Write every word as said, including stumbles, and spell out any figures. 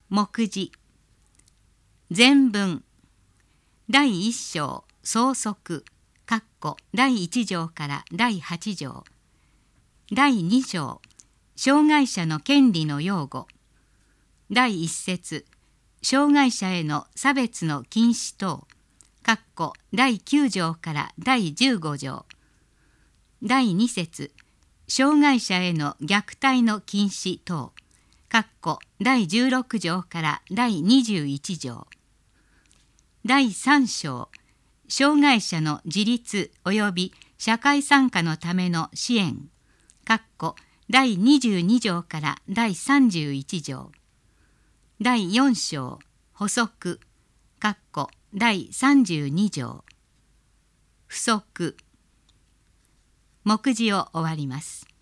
目次前文第一章相続括弧第一条から第八条第二章障害者の権利の擁護第一節障害者への差別の禁止等括弧第九条から第十五条第二節障害者への虐待の禁止等括弧第十六条から第二十一条第三章障害者の自立及び社会参加のための支援括弧第二十二条から第三十一条第四章補足括弧第三十二条不足目次を終わります。